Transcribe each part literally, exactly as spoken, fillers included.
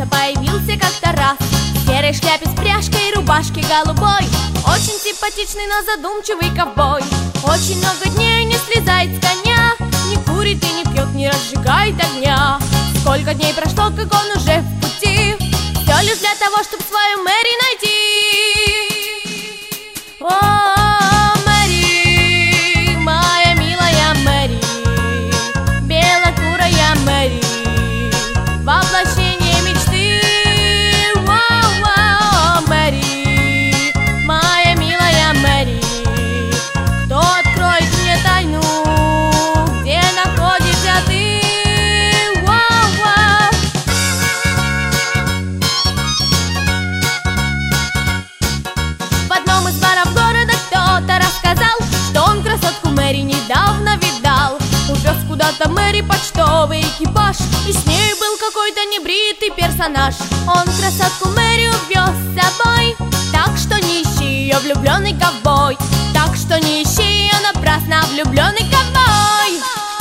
принцесса появился как-то раз в серой шляпе с пряжкой и рубашке голубой. Очень симпатичный, но задумчивый ковбой. Очень много дней не слезает с коня, не курит и не пьет, не разжигает огня. Сколько дней прошло, как он уже в пути, все лишь для того, чтобы свою Мэри найти. О, Мэри, моя милая Мэри, белокурая Мэри, воплощение мечты. О, Мэри, моя милая Мэри, кто откроет мне тайну, где находишься ты? В одном из баров города кто-то рассказал, что он красотку Мэри недавно видал. Увез куда-то Мэри почтовый экипаж, и с ней был какой-то небритый персонаж. Он красотку Мэри увез с собой, так что не ищи ее, влюбленный ковбой. Так что не ищи ее напрасно, влюбленный ковбой.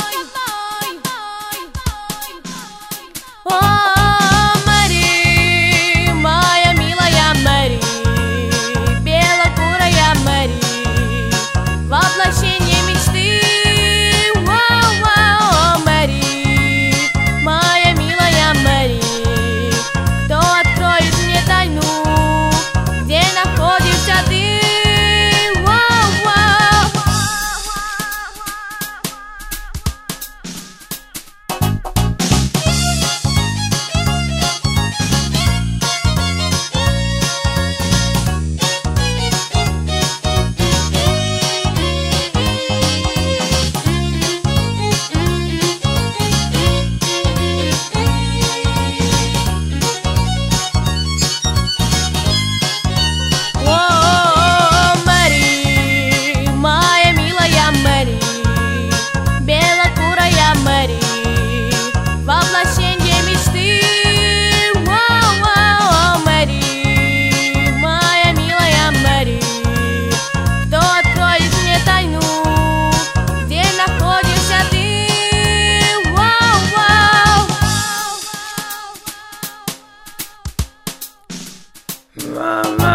О, Мэри, моя милая Мэри, белокурая Мэри, воплощение мечты. О, Мэри, моя милая Мэри, кто откроет мне тайну, где находишься ты? Mama.